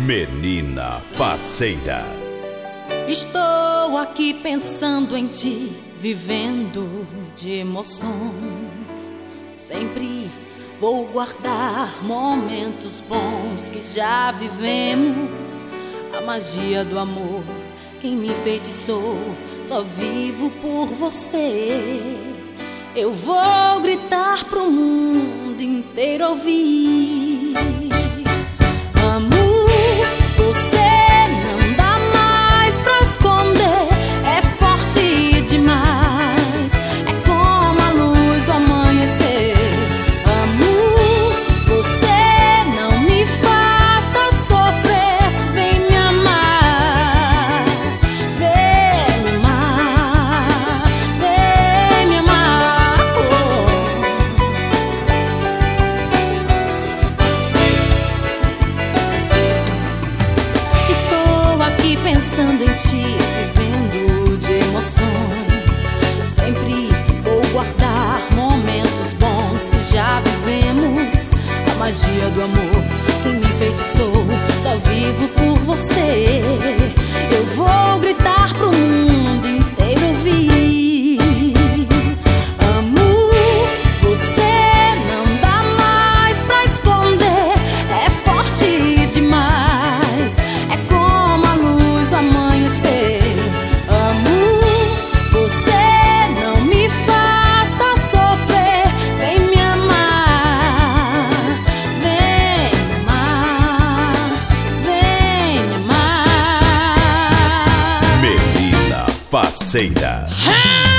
Menina Faceira. Estou aqui pensando em ti, vivendo de emoções. Sempre vou guardar momentos bons que já vivemos. A magia do amor, quem me enfeitiçou, só vivo por você. Eu vou gritar pro mundo inteiro ouvir. Amo você, não dá mais pra esconder. É forte demais, é como a luz do amanhecer. Amo você, não me faça sofrer. Vem me amar, vem me amar, vem me amar. Estou aqui pensando em ti, vivendo de emoções. Sempre vou guardar momentos bons que já vivemos. A magia do amor, quem me enfeitiçou, só vivo por você. Eu vou gritar pro mundo inteiro ouvir. Amo você, não dá mais pra esconder. É forte demais, é como a luz do amanhecer. Amo você, não me faça sofrer. Vem me amar, vem me amar, vem me amar. Menina Faceira.